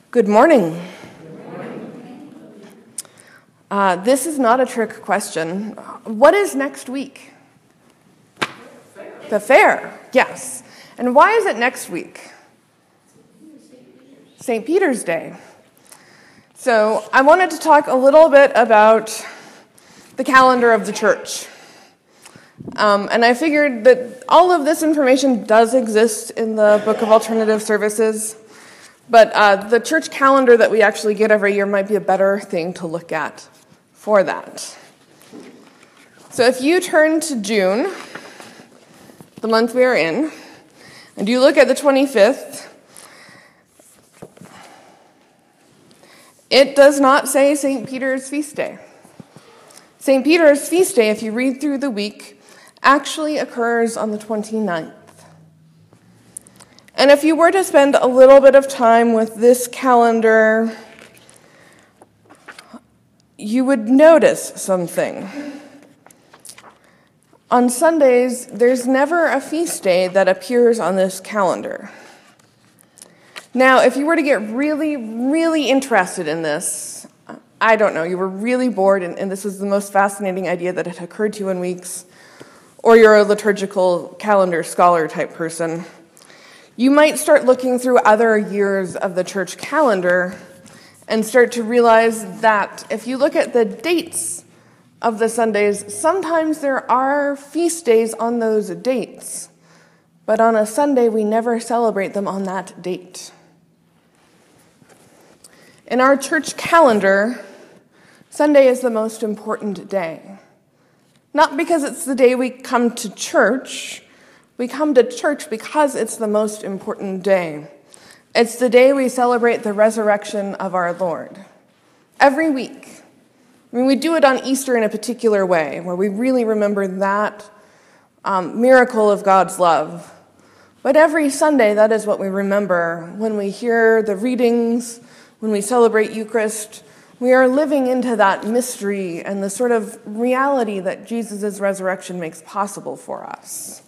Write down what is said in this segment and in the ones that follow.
Good morning. This is not a trick question. What is next week? The fair, yes. And why is it next week? St. Peter's Day. So I wanted to talk a little bit about the calendar of the church. And I figured that all of this information does exist in the Book of Alternative Services, but the church calendar that we actually get every year might be a better thing to look at for that. So if you turn to June, the month we are in, and you look at the 25th, it does not say St. Peter's feast day. St. Peter's feast day, if you read through the week, actually occurs on the 29th. And if you were to spend a little bit of time with this calendar, you would notice something. On Sundays, there's never a feast day that appears on this calendar. Now, if you were to get really, really interested in this, I don't know, you were really bored and this was the most fascinating idea that had occurred to you in weeks, or you're a liturgical calendar scholar type person, you might start looking through other years of the church calendar and start to realize that if you look at the dates of the Sundays, sometimes there are feast days on those dates, but on a Sunday we never celebrate them on that date. In our church calendar, Sunday is the most important day. Not because it's the day we come to church. We come to church because it's the most important day. It's the day we celebrate the resurrection of our Lord. Every week. I mean, we do it on Easter in a particular way, where we really remember that miracle of God's love. But every Sunday, that is what we remember when we hear the readings, when we celebrate Eucharist. We are living into that mystery and the sort of reality that Jesus' resurrection makes possible for us.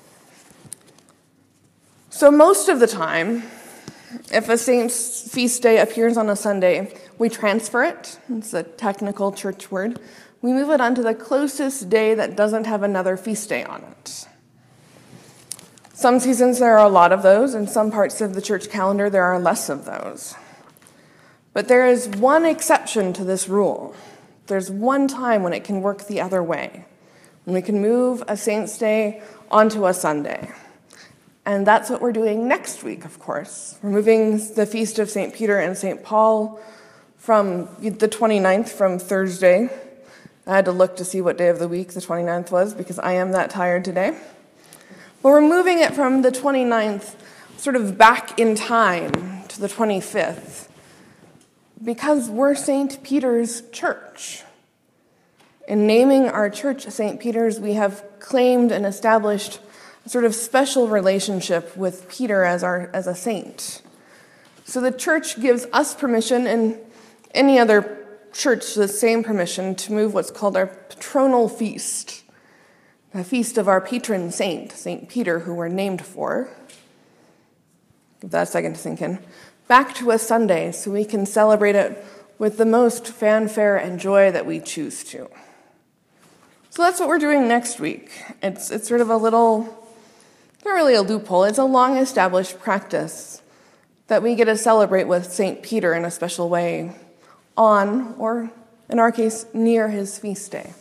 So most of the time, if a saint's feast day appears on a Sunday, we transfer it. It's a technical church word. We move it onto the closest day that doesn't have another feast day on it. Some seasons there are a lot of those. In some parts of the church calendar, there are less of those. But there is one exception to this rule. There's one time when it can work the other way, when we can move a saint's day onto a Sunday. And that's what we're doing next week, of course. We're moving the feast of St. Peter and St. Paul from the 29th, from Thursday. I had to look to see what day of the week the 29th was, because I am that tired today. But we're moving it from the 29th sort of back in time to the 25th, because we're St. Peter's church. In naming our church St. Peter's, we have claimed and established a sort of special relationship with Peter as a saint. So the church gives us permission, and any other church the same permission, to move what's called our patronal feast, the feast of our patron saint, St. Peter, who we're named for. Give that a second to sink in. Back to a Sunday so we can celebrate it with the most fanfare and joy that we choose to. So that's what we're doing next week. It's sort of a little, not really a loophole, it's a long-established practice that we get to celebrate with St. Peter in a special way on, or in our case, near his feast day.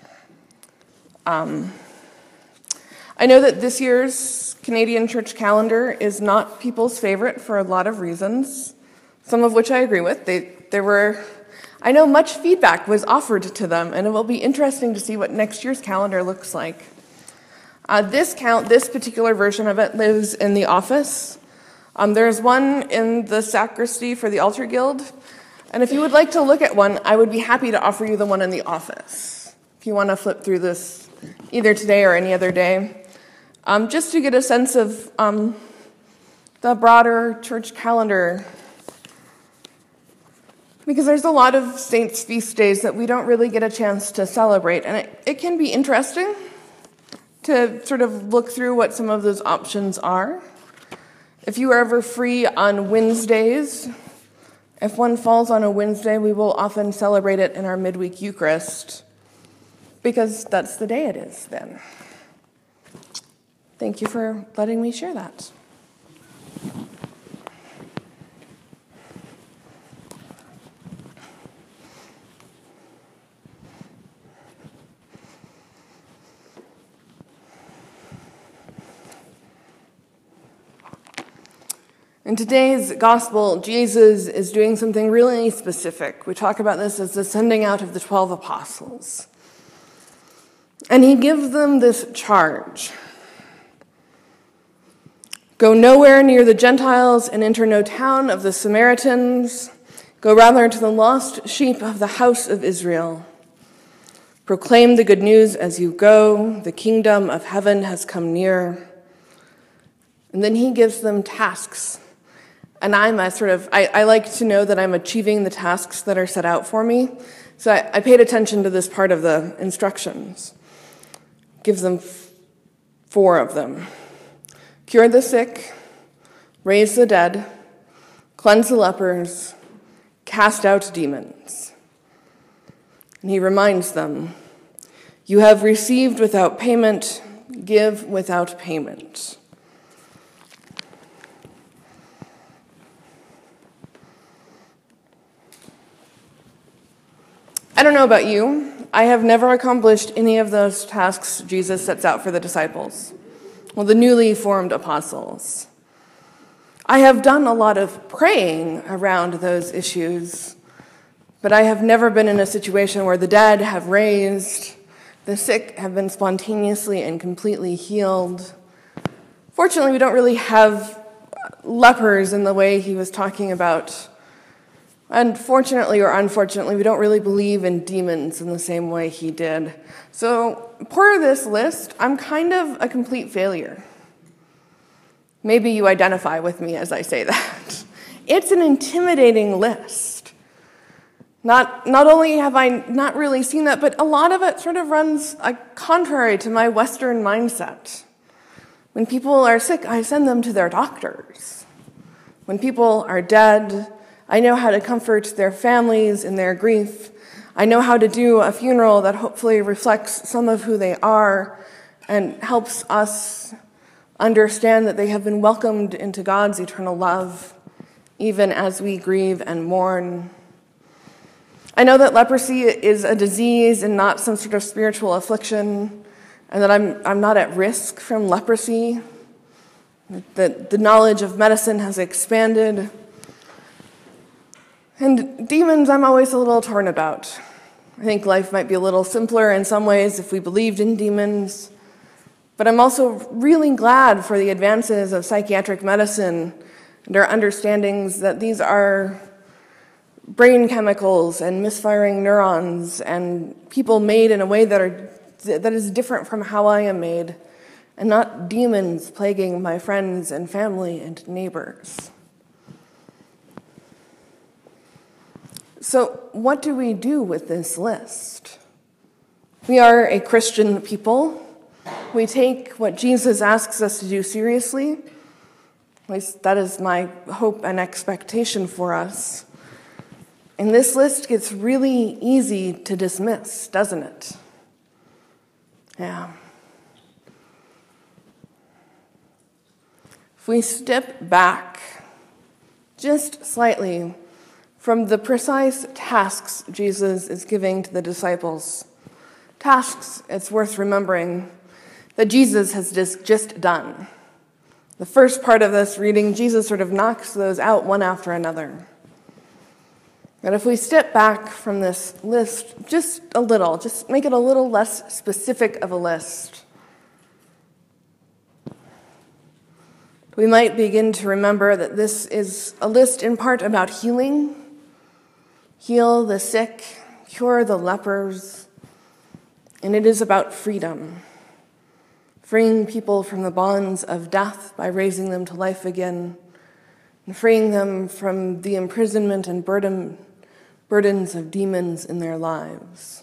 I know that this year's Canadian church calendar is not people's favorite for a lot of reasons, some of which I agree with. I know much feedback was offered to them, and it will be interesting to see what next year's calendar looks like. This particular version of it lives in the office. There's one in the sacristy for the Altar Guild, and if you would like to look at one, I would be happy to offer you the one in the office, if you want to flip through this either today or any other day. Just to get a sense of the broader church calendar, because there's a lot of saints' feast days that we don't really get a chance to celebrate, and it can be interesting to sort of look through what some of those options are. If you are ever free on Wednesdays, If one falls on a Wednesday, we will often celebrate it in our midweek Eucharist, because that's the day it is then. Thank you for letting me share that. In today's gospel, Jesus is doing something really specific. We talk about this as the sending out of the 12 apostles. And he gives them this charge. Go nowhere near the Gentiles and enter no town of the Samaritans. Go rather to the lost sheep of the house of Israel. Proclaim the good news as you go. The kingdom of heaven has come near. And then he gives them tasks. And I like to know that I'm achieving the tasks that are set out for me. So I paid attention to this part of the instructions. Gives them 4 of them. Cure the sick, raise the dead, cleanse the lepers, cast out demons. And he reminds them, you have received without payment, give without payment. I don't know about you. I have never accomplished any of those tasks Jesus sets out for the disciples, the newly formed apostles. I have done a lot of praying around those issues, but I have never been in a situation where the dead have raised, the sick have been spontaneously and completely healed. Fortunately, we don't really have lepers in the way he was talking about. Unfortunately or unfortunately, we don't really believe in demons in the same way he did. So, per this list, I'm kind of a complete failure. Maybe you identify with me as I say that. It's an intimidating list. Not only have I not really seen that, but a lot of it sort of runs contrary to my Western mindset. When people are sick, I send them to their doctors. When people are dead, I know how to comfort their families in their grief. I know how to do a funeral that hopefully reflects some of who they are and helps us understand that they have been welcomed into God's eternal love, even as we grieve and mourn. I know that leprosy is a disease and not some sort of spiritual affliction, and that I'm not at risk from leprosy. That the knowledge of medicine has expanded. And demons, I'm always a little torn about. I think life might be a little simpler in some ways if we believed in demons. But I'm also really glad for the advances of psychiatric medicine and our understandings that these are brain chemicals and misfiring neurons and people made in a way that is different from how I am made, and not demons plaguing my friends and family and neighbors. So what do we do with this list? We are a Christian people. We take what Jesus asks us to do seriously. At least that is my hope and expectation for us. And this list gets really easy to dismiss, doesn't it? Yeah. If we step back just slightly from the precise tasks Jesus is giving to the disciples, tasks, it's worth remembering, that Jesus has just done. The first part of this reading, Jesus sort of knocks those out one after another. But if we step back from this list just a little, just make it a little less specific of a list, we might begin to remember that this is a list in part about healing. Heal the sick, cure the lepers, and it is about freedom. Freeing people from the bonds of death by raising them to life again, and freeing them from the imprisonment and burdens of demons in their lives.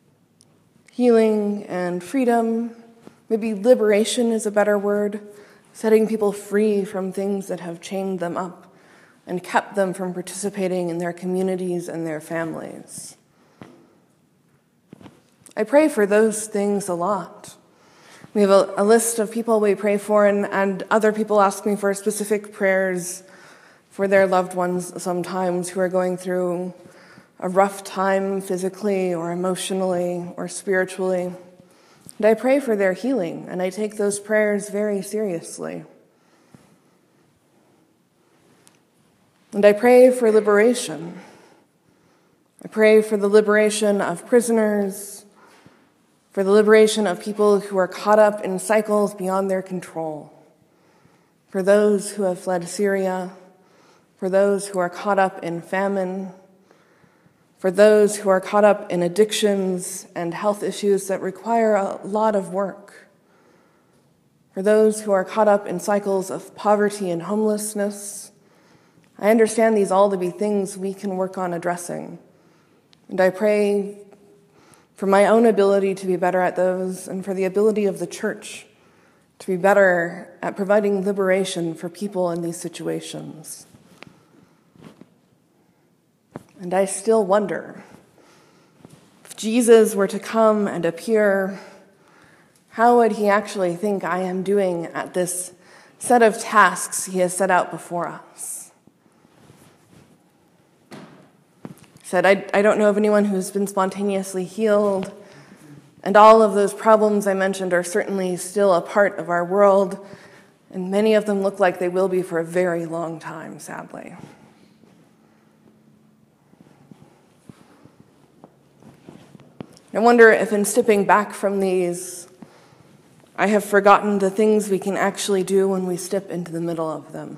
Healing and freedom, maybe liberation is a better word. setting people free from things that have chained them up and kept them from participating in their communities and their families. I pray for those things a lot. We have a list of people we pray for, and other people ask me for specific prayers for their loved ones sometimes who are going through a rough time physically or emotionally or spiritually. And I pray for their healing, and I take those prayers very seriously. And I pray for liberation. I pray for the liberation of prisoners, for the liberation of people who are caught up in cycles beyond their control, for those who have fled Syria, for those who are caught up in famine, for those who are caught up in addictions and health issues that require a lot of work, for those who are caught up in cycles of poverty and homelessness. I understand these all to be things we can work on addressing, and I pray for my own ability to be better at those, and for the ability of the church to be better at providing liberation for people in these situations. And I still wonder, if Jesus were to come and appear, how would he actually think I am doing at this set of tasks he has set out before us? He said, I don't know of anyone who's been spontaneously healed, and all of those problems I mentioned are certainly still a part of our world, and many of them look like they will be for a very long time, sadly. I wonder if in stepping back from these, I have forgotten the things we can actually do when we step into the middle of them.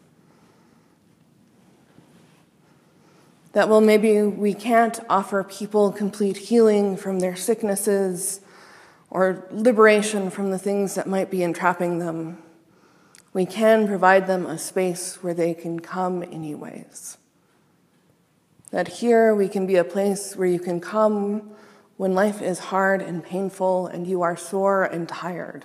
That, well, maybe we can't offer people complete healing from their sicknesses or liberation from the things that might be entrapping them. We can provide them a space where they can come anyways. That here we can be a place where you can come when life is hard and painful and you are sore and tired.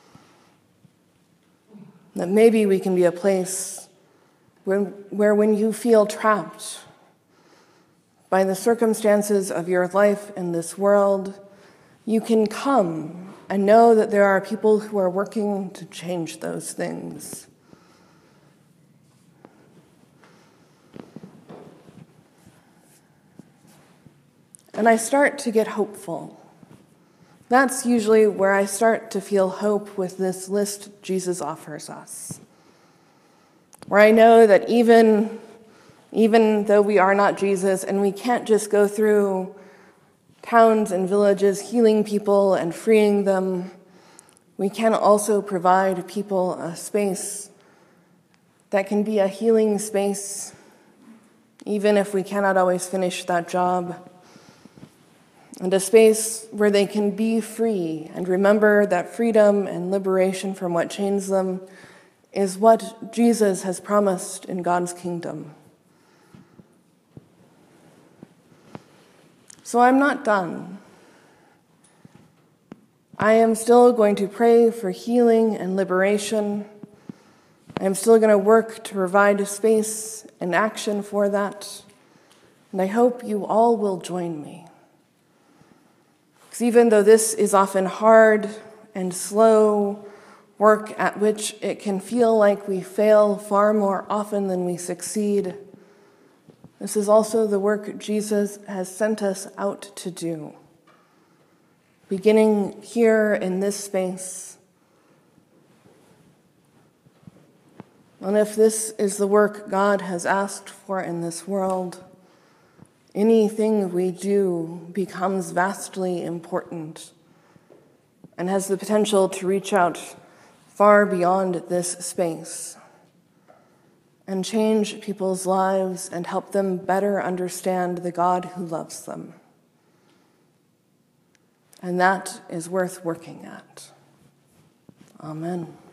That maybe we can be a place where when you feel trapped by the circumstances of your life in this world, you can come and know that there are people who are working to change those things. And I start to get hopeful. That's usually where I start to feel hope with this list Jesus offers us. Where I know that even though we are not Jesus and we can't just go through towns and villages healing people and freeing them, we can also provide people a space that can be a healing space, even if we cannot always finish that job. And a space where they can be free and remember that freedom and liberation from what chains them is what Jesus has promised in God's kingdom. So I'm not done. I am still going to pray for healing and liberation. I am still going to work to provide a space and action for that. And I hope you all will join me. Because even though this is often hard and slow work at which it can feel like we fail far more often than we succeed, this is also the work Jesus has sent us out to do. Beginning here in this space. And if this is the work God has asked for in this world, anything we do becomes vastly important and has the potential to reach out far beyond this space and change people's lives and help them better understand the God who loves them. And that is worth working at. Amen.